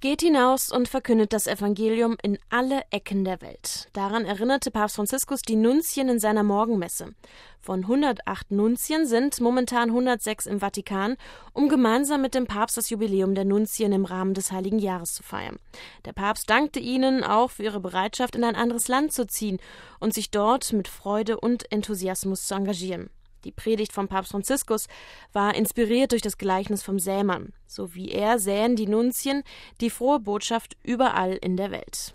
Geht hinaus und verkündet das Evangelium in alle Ecken der Welt. Daran erinnerte Papst Franziskus die Nunzien in seiner Morgenmesse. Von 108 Nunzien sind momentan 106 im Vatikan, um gemeinsam mit dem Papst das Jubiläum der Nunzien im Rahmen des Heiligen Jahres zu feiern. Der Papst dankte ihnen auch für ihre Bereitschaft, in ein anderes Land zu ziehen und sich dort mit Freude und Enthusiasmus zu engagieren. Die Predigt von Papst Franziskus war inspiriert durch das Gleichnis vom Sämann. So wie er säen die Nunzien die frohe Botschaft überall in der Welt.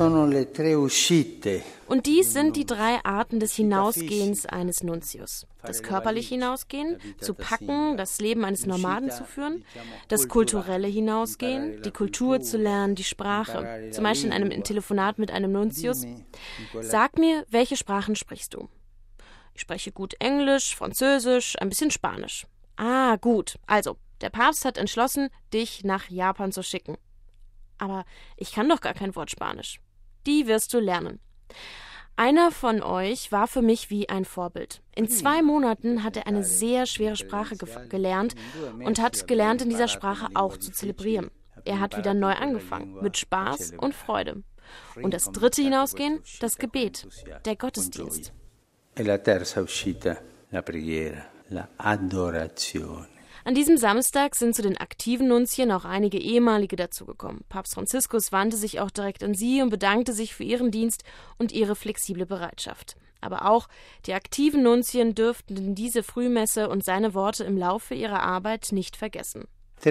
Und dies sind die 3 Arten des Hinausgehens eines Nuntius. Das körperliche Hinausgehen, zu packen, das Leben eines Nomaden zu führen, das kulturelle Hinausgehen, die Kultur zu lernen, die Sprache, zum Beispiel in einem Telefonat mit einem Nuntius. Sag mir, welche Sprachen sprichst du? Ich spreche gut Englisch, Französisch, ein bisschen Spanisch. Ah, gut. Also, der Papst hat entschlossen, dich nach Japan zu schicken. Aber ich kann doch gar kein Wort Spanisch. Die wirst du lernen. Einer von euch war für mich wie ein Vorbild. In 2 Monaten hat er eine sehr schwere Sprache gelernt und hat gelernt, in dieser Sprache auch zu zelebrieren. Er hat wieder neu angefangen, mit Spaß und Freude. Und das 3. Hinausgehen, das Gebet, der Gottesdienst. E la terza uscita, la preghiera, la adorazione. An diesem Samstag sind zu den aktiven Nunzien auch einige ehemalige dazugekommen. Papst Franziskus wandte sich auch direkt an sie und bedankte sich für ihren Dienst und ihre flexible Bereitschaft. Aber auch die aktiven Nunzien dürften diese Frühmesse und seine Worte im Laufe ihrer Arbeit nicht vergessen.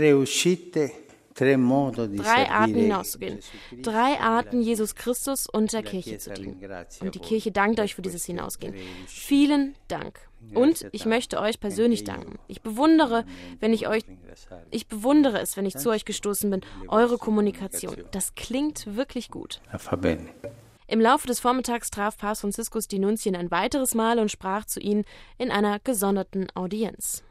3 Arten hinauszugehen. 3 Arten, Jesus Christus und der Kirche zu dienen. Und die Kirche dankt euch für dieses Hinausgehen. Vielen Dank. Und ich möchte euch persönlich danken. Ich bewundere es, wenn ich zu euch gestoßen bin, eure Kommunikation. Das klingt wirklich gut. Im Laufe des Vormittags traf Papst Franziskus die Nunzien ein weiteres Mal und sprach zu ihnen in einer gesonderten Audienz.